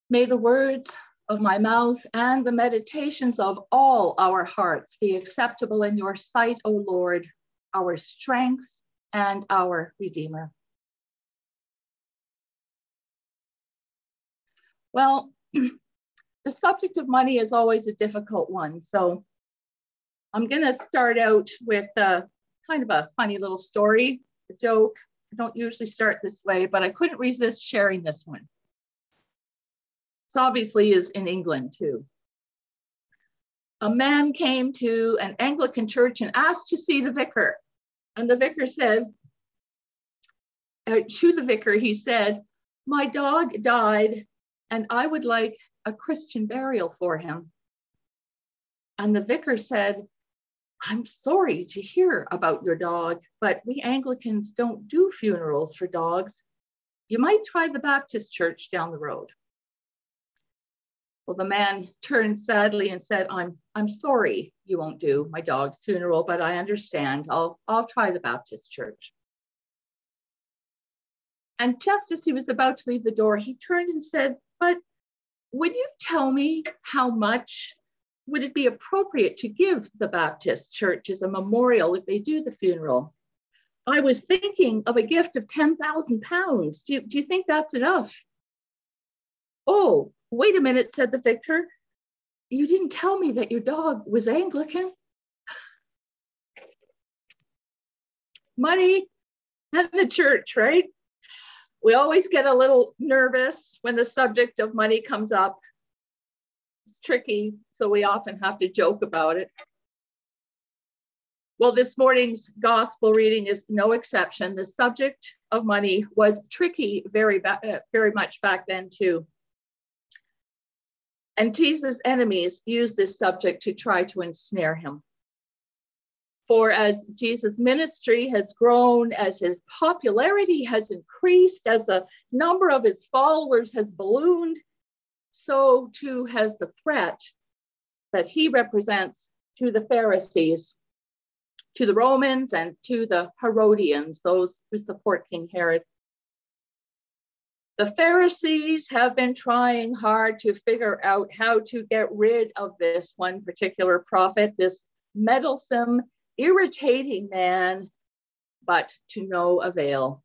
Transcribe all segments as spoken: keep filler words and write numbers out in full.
May the words of my mouth and the meditations of all our hearts be acceptable in your sight, O Lord, our strength and our Redeemer. Well, the subject of money is always a difficult one. So I'm going to start out with a, kind of a funny little story, a joke. I don't usually start this way, but I couldn't resist sharing this one. This obviously is in England too. A man came to an Anglican church and asked to see the vicar. And the vicar said, uh, to the vicar, he said, "My dog died and I would like a Christian burial for him." And the vicar said, "I'm sorry to hear about your dog, but we Anglicans don't do funerals for dogs. You might try the Baptist church down the road." Well, the man turned sadly and said, I'm, I'm sorry you won't do my dog's funeral, but I understand. I'll, I'll try the Baptist church. And just as he was about to leave the door, he turned and said, "But would you tell me how much would it be appropriate to give the Baptist church as a memorial if they do the funeral? I was thinking of a gift of ten thousand pounds. Do, do you think that's enough?" "Oh, wait a minute," said the vicar. "You didn't tell me that your dog was Anglican." Money and the church, right? We always get a little nervous when the subject of money comes up. It's tricky, so we often have to joke about it. Well, this morning's gospel reading is no exception. The subject of money was tricky very, uh, very much back then too. And Jesus' enemies used this subject to try to ensnare him. For as Jesus' ministry has grown, as his popularity has increased, as the number of his followers has ballooned, so too has the threat that he represents to the Pharisees, to the Romans, and to the Herodians, those who support King Herod. The Pharisees have been trying hard to figure out how to get rid of this one particular prophet, this meddlesome, irritating man, but to no avail.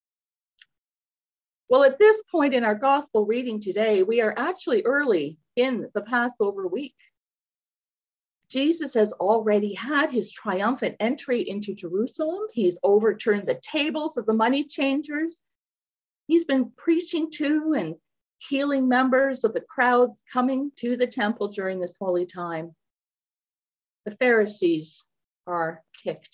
Well, at this point in our gospel reading today, we are actually early in the Passover week. Jesus has already had his triumphant entry into Jerusalem. He's overturned the tables of the money changers. He's been preaching to and healing members of the crowds coming to the temple during this holy time. The Pharisees are ticked.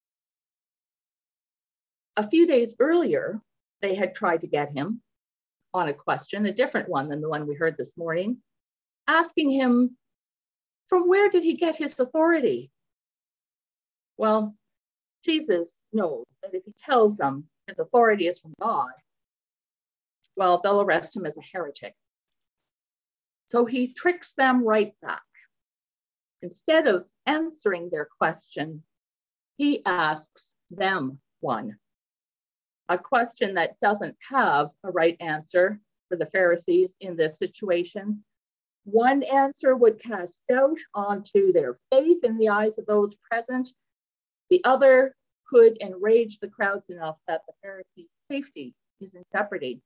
A few days earlier, they had tried to get him on a question, a different one than the one we heard this morning, asking him, from where did he get his authority? Well, Jesus knows that if he tells them his authority is from God, well, they'll arrest him as a heretic. So he tricks them right back. Instead of answering their question, he asks them one. A question that doesn't have a right answer for the Pharisees in this situation. One answer would cast doubt onto their faith in the eyes of those present. The other could enrage the crowds enough that the Pharisees' safety is in jeopardy.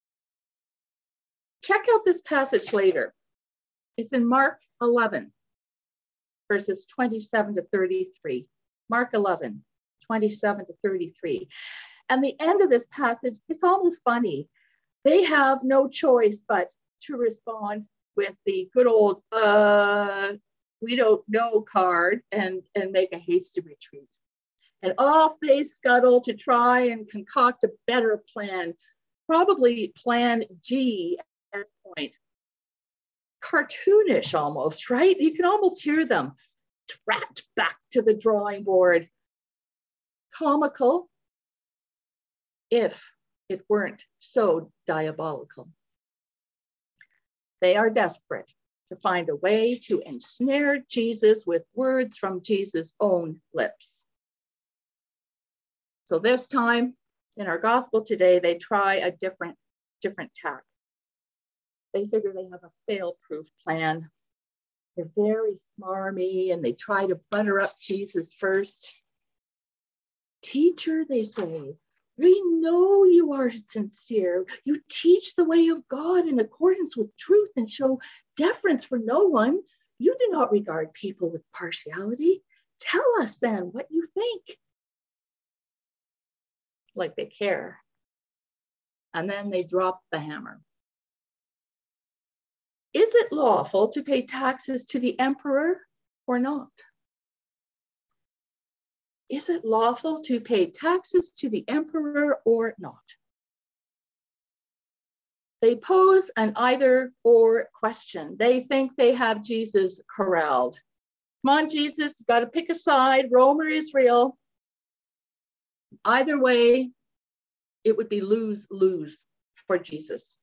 Check out this passage later. It's in Mark eleven, verses twenty-seven to thirty-three. Mark eleven, twenty-seven to thirty-three. And the end of this passage, it's almost funny. They have no choice but to respond with the good old, uh, we don't know card and, and make a hasty retreat. And off they scuttle to try and concoct a better plan, probably plan G at this point. Cartoonish almost, right? You can almost hear them trapped back to the drawing board. Comical, if it weren't so diabolical. They are desperate to find a way to ensnare Jesus with words from Jesus' own lips. So this time in our gospel today, they try a different, different tack. they figure they have a fail-proof plan. They're very smarmy and they try to butter up Jesus first. Teacher, they say, we know you are sincere. You teach the way of God in accordance with truth and show deference for no one. You do not regard people with partiality. Tell us then what you think. Like they care. And then they drop the hammer. Is it lawful to pay taxes to the emperor or not? Is it lawful to pay taxes to the emperor or not? They pose an either or question. They think they have Jesus corralled. Come on, Jesus, you've got to pick a side, Rome or Israel. Either way, it would be lose-lose for Jesus.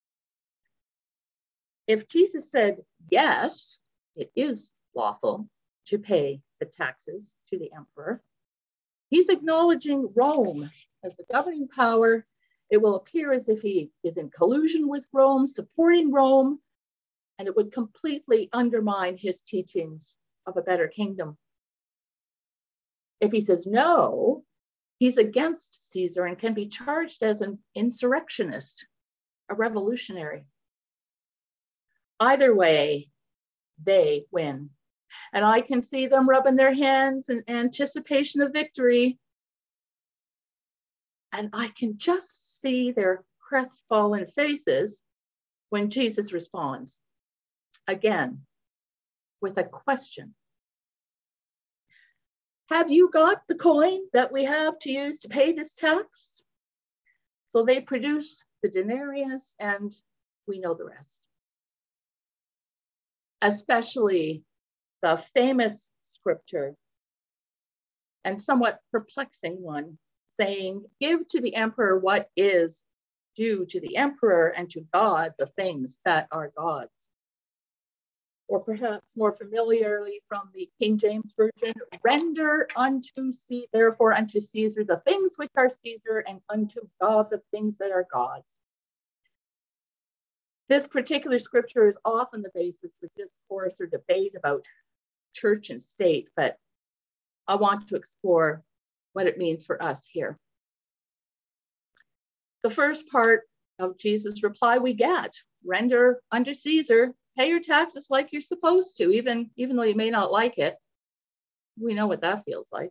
If Jesus said, yes, it is lawful to pay the taxes to the emperor, he's acknowledging Rome as the governing power. It will appear as if he is in collusion with Rome, supporting Rome, and it would completely undermine his teachings of a better kingdom. If he says no, he's against Caesar and can be charged as an insurrectionist, a revolutionary. Either way, they win. And I can see them rubbing their hands in anticipation of victory. And I can just see their crestfallen faces when Jesus responds, again, with a question. Have you got the coin that we have to use to pay this tax? So they produce the denarius, and we know the rest. Especially the famous scripture and somewhat perplexing one, saying, give to the emperor what is due to the emperor, and to God the things that are God's. Or perhaps more familiarly from the King James Version, render unto Caesar, therefore unto Caesar the things which are Caesar, and unto God the things that are God's. This particular scripture is often the basis for discourse or debate about church and state, but I want to explore what it means for us here. The first part of Jesus' reply we get, render unto Caesar, pay your taxes like you're supposed to, even, even though you may not like it. We know what that feels like.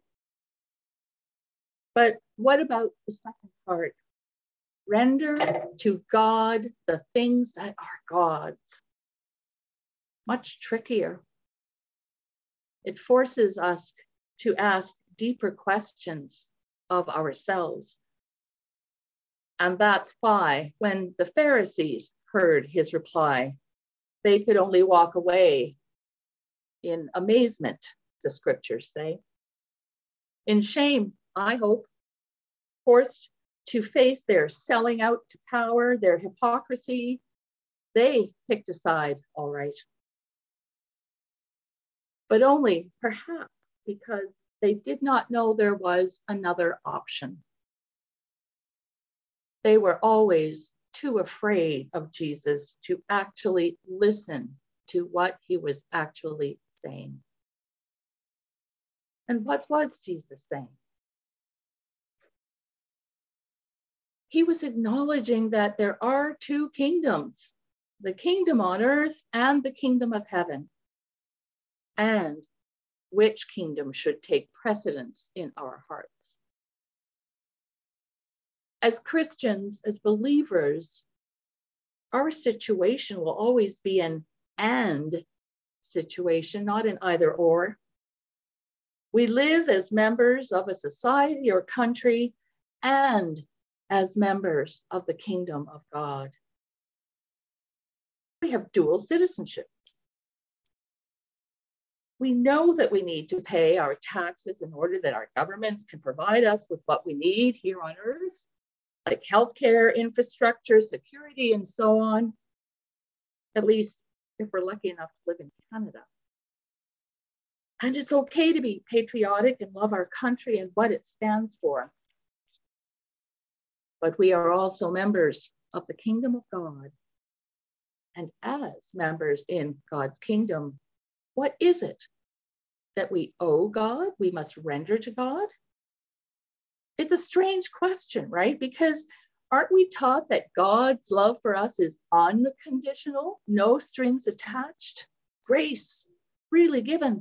But what about the second part? Render to God the things that are God's. Much trickier. It forces us to ask deeper questions of ourselves. And that's why when the Pharisees heard his reply, they could only walk away in amazement, the scriptures say. In shame, I hope, forced to face their selling out to power, their hypocrisy. They picked a side, all right. But only perhaps because they did not know there was another option. They were always too afraid of Jesus to actually listen to what he was actually saying. And what was Jesus saying? He was acknowledging that there are two kingdoms, the kingdom on earth and the kingdom of heaven, and which kingdom should take precedence in our hearts. As Christians, as believers, our situation will always be an and situation, not an either or. We live as members of a society or country and as members of the kingdom of God. We have dual citizenship. We know that we need to pay our taxes in order that our governments can provide us with what we need here on earth, like healthcare, infrastructure, security, and so on, at least if we're lucky enough to live in Canada. And it's okay to be patriotic and love our country and what it stands for. But we are also members of the kingdom of God. and as members in God's kingdom, what is it that we owe God, we must render to God? It's a strange question, right? Because aren't we taught that God's love for us is unconditional, no strings attached, grace freely given?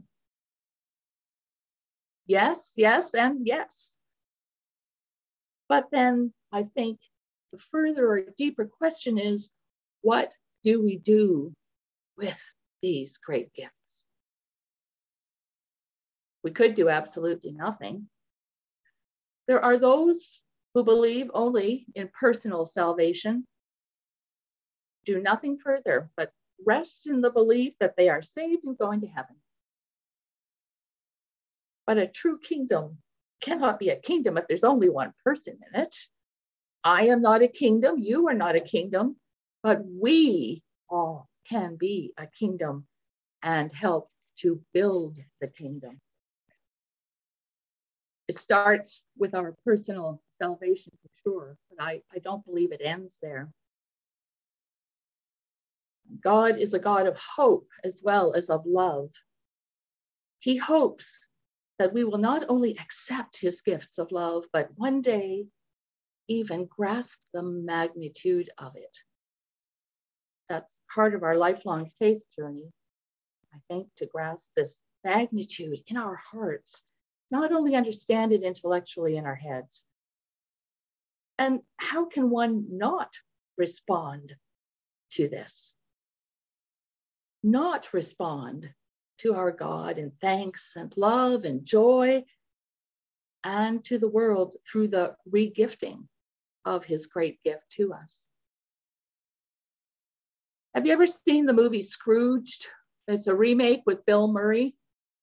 Yes, yes, and yes. But then I think the further or deeper question is, what do we do with these great gifts? We could do absolutely nothing. There are those who believe only in personal salvation, do nothing further but rest in the belief that they are saved and going to heaven. But a true kingdom cannot be a kingdom if there's only one person in it. I am not a kingdom, you are not a kingdom, but we all can be a kingdom and help to build the kingdom. It starts with our personal salvation for sure, but I, I don't believe it ends there. God is a God of hope as well as of love. He hopes that we will not only accept his gifts of love, but one day even grasp the magnitude of it. That's part of our lifelong faith journey, I think, to grasp this magnitude in our hearts, not only understand it intellectually in our heads. And how can one not respond to this? Not respond to our God in thanks and love and joy, and to the world through the regifting of his great gift to us. Have you ever seen the movie Scrooged? It's a remake with Bill Murray.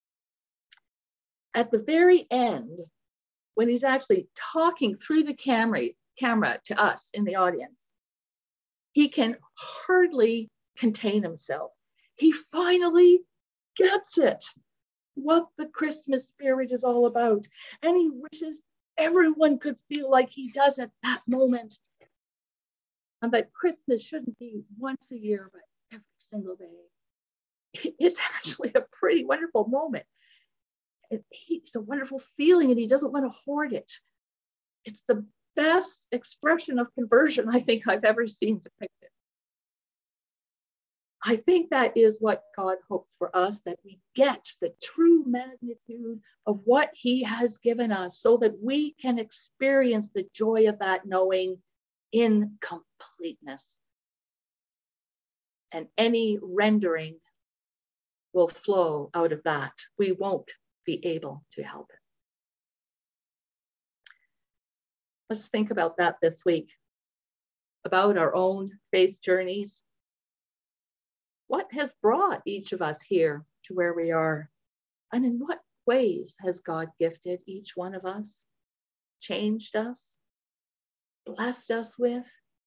At the very end, when he's actually talking through the camera, camera to us in the audience, he can hardly contain himself. He finally gets it, what the Christmas spirit is all about. And he wishes everyone could feel like he does at that moment. And that Christmas shouldn't be once a year, but every single day. It's actually a pretty wonderful moment. It's a wonderful feeling, and he doesn't want to hoard it. It's the best expression of conversion I think I've ever seen depicted. I think that is what God hopes for us, that we get the true magnitude of what he has given us so that we can experience the joy of that knowing in completeness. And any rendering will flow out of that. We won't be able to help it. Let's think about that this week, about our own faith journeys. What has brought each of us here to where we are? And in what ways has God gifted each one of us, changed us, blessed us with?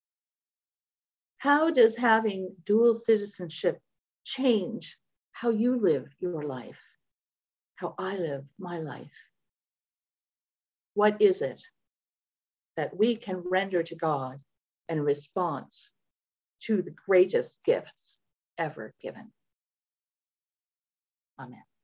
How does having dual citizenship change how you live your life, how I live my life? What is it that we can render to God in response to the greatest gifts ever given? Amen.